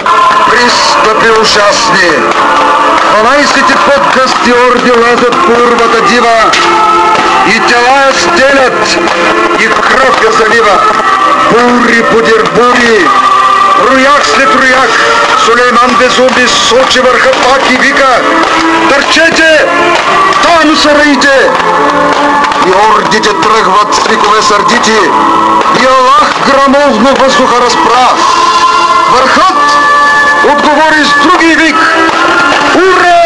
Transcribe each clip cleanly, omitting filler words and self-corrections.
Пристъпи ужасни. 12 по-късти орди лазят по урвата дива и тела я стелят и в кръв я залива. Бури подир бури, рояк след рояк, Сулейман безумни сочи върха пак и вика: търчете, там са раите! И ордите тръгват с викове сърдити и Аллах грамовно въздуха разпра. Върхът отговори с други вик: ура!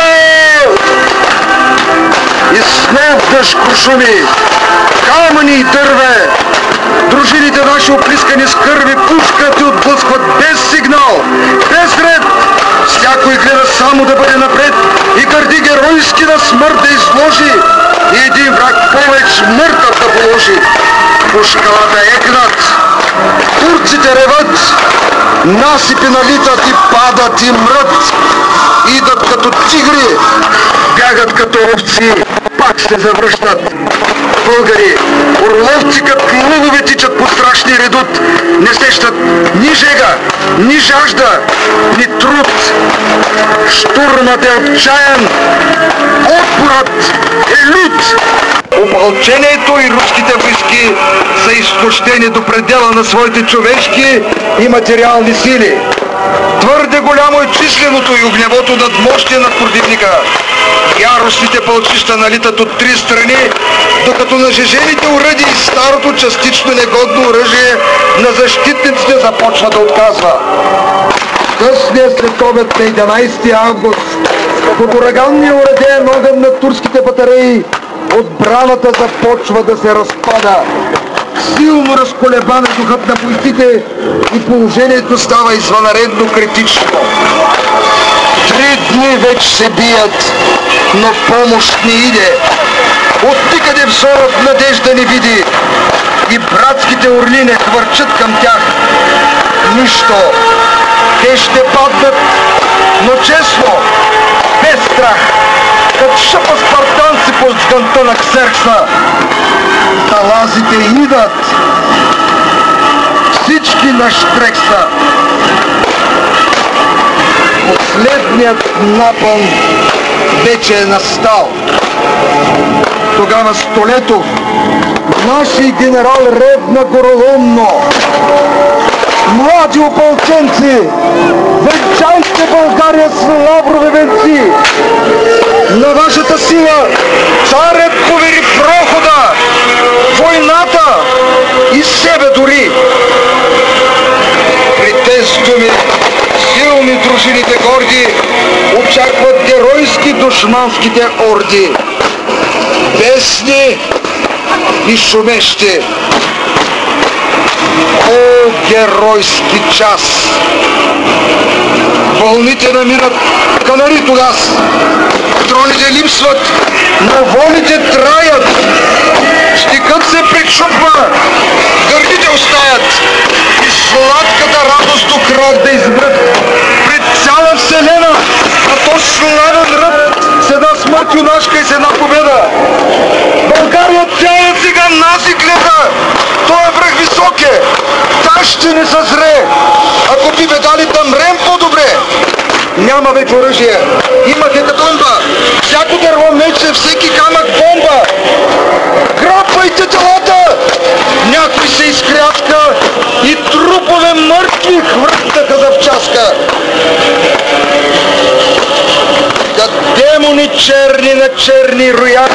И снов дъжд куршуми, камъни и дърве. Дружините наши оплискани с кърви пускат и отблъскват без сигнал, без ред. Всякой гледа само да бъде напред и гърди геройски на смърт да изложи и един враг повече мъртъв да положи. По шкалата екнат, турците реват, насипи налитат и падат и мрът. Идат като тигри, бягат като овци, пак се завръщат. Българи, орловци като лъвове тичат по страшни редут, не сещат ни жега, ни жажда, ни труд. Штурмът е отчаян, отпорът е лют. Опълчението и руските войски са изтощени до предела на своите човешки и материални сили. Твърде голямо е численото и огневото надмощие на противника. Яростните пълчища налитат от три страни, докато нажежените оръдия и старото частично негодно оръжие на защитниците започва да отказва. Късния следобед на 11 август, под ураганния уреден огън на турските батареи, отбраната започва да се разпада. Силно разколебан е духът на бойците и положението става извънредно критично. 3 дни вече се бият, но помощ не иде. Оттикъде взорът надежда не види и братските орли не хвърчат към тях. Нищо. Те ще паднат, но честно, без страх, като шъпа спартанци по сгънта на Ксеркса. Талазите идат, всички на штрекса. Последният напън вече е настал. Тогава Столетов, наши генерал, ревна гороломно: млади опълченци, венчайте България с лаврови венци! На вашата сила царят повери прохода, войната и себе дори. При тези думи силни дружините горди очакват геройски душманските орди. Бесни и шумещи. О, геройски час! Вълните намират канари тогас, троните липсват, но волите траят. Щикът се пречупва, гърдите остаят и сладката радост до крак да избрат пред цяла вселена, а то славен ръд с една смърт юнашка и с една победа. България тя сега нас и гледа, той е връх висок е, та ще не съзре. Ако би бе дали да мрем по-добре. Няма вече оръжие, има хекатомба, всяко дърво мече, всеки камък бомба. Грабвайте телата! Някой се изкряска и трупове мъртви хвъртаха завчаска. Като демони черни на черни рояк,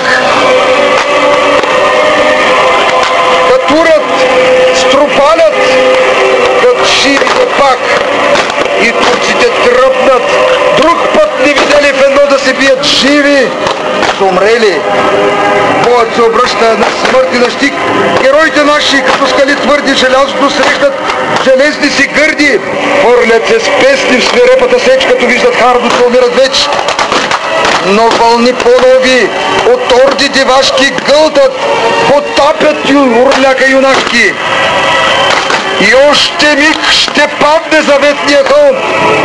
като урат, струпалят, като ширите пак. И турците тръпнат, друг път не видели в едно да се бият живи, са умрели. Боят се обръща на смърт и на щик. Героите наши, като скали твърди желязото, срещат железни си гърди. Хвърлят се с песни в свирепата сеч, като виждат хардото, умират вече. Но вълни по-нови от орди дивашки гълтат, потапят урляка юнашки. И още миг ще падне заветния хълм.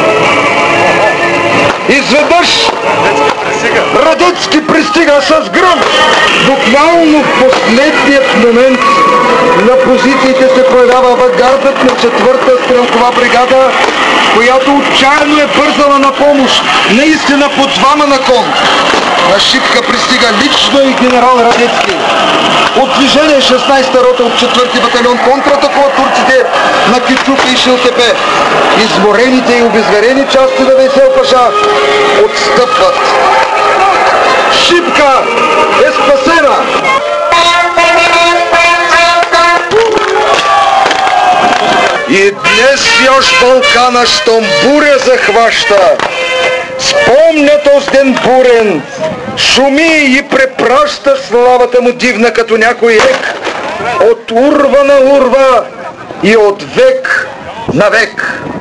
Изведнъж Радецки пристига с гръм. Буквално в последният момент на позициите се появява авангардът на 4-та стрелкова бригада която отчаяно е бързала на помощ, наистина по двама на кон. На Шипка пристига лично и генерал Радецки. От движение 16-та рота от 4-ти батальон контратакуват турците на Кючук и Шилтепе. Изморените и обезверени части на Вейсел Паша отстъпват. Шипка е спасена! И днес još Балкана щом буря захваща. Спомня този ден бурен, шуми и препраща славата му дивна като някой ек, от урва на урва и от век на век.